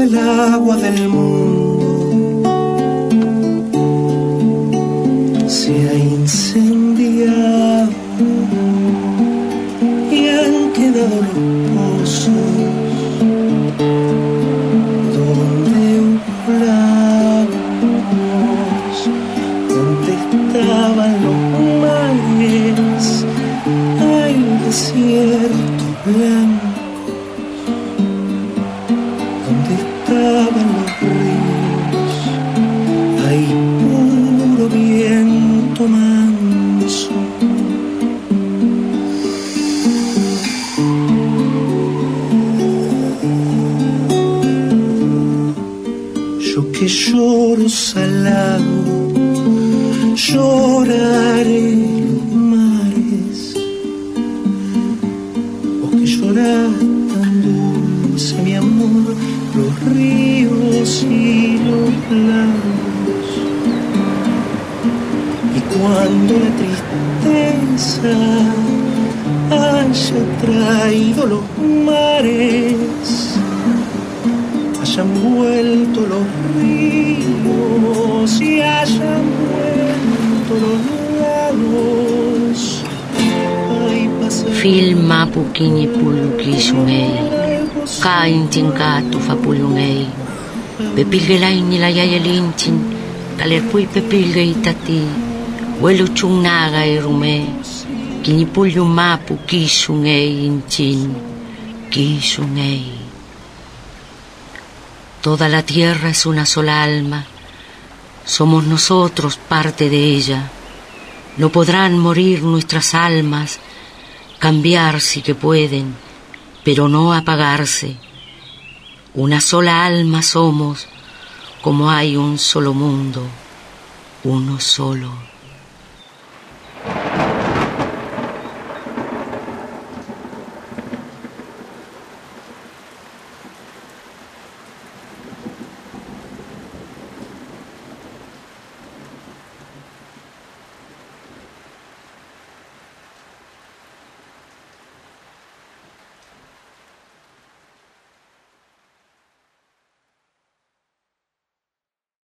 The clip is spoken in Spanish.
el agua del mundo se ha incendiado y han quedado los pozos donde hubo lagos, donde estaban los mares, hay desierto blanco, donde estaban los ríos, hay puro viento manso. Yo que lloro salado, lloraré los mares. Vos que llorás tan dulce, mi amor, los ríos y los lagos. Y cuando la tristeza haya traído los mares, hayan vuelto los ríos y hayan vuelto los lagos. Film mapukini pulukisungay, kain tingkatu fapulungay. Pepilgelay nila yayalintin, kalerpuy pepilgay tati, weluchung nagay rume, kinipulyo mapukisungay inchin, kisungay. Toda la tierra es una sola alma, somos nosotros parte de ella. No podrán morir nuestras almas, cambiar sí que pueden, pero no apagarse. Una sola alma somos, como hay un solo mundo, uno solo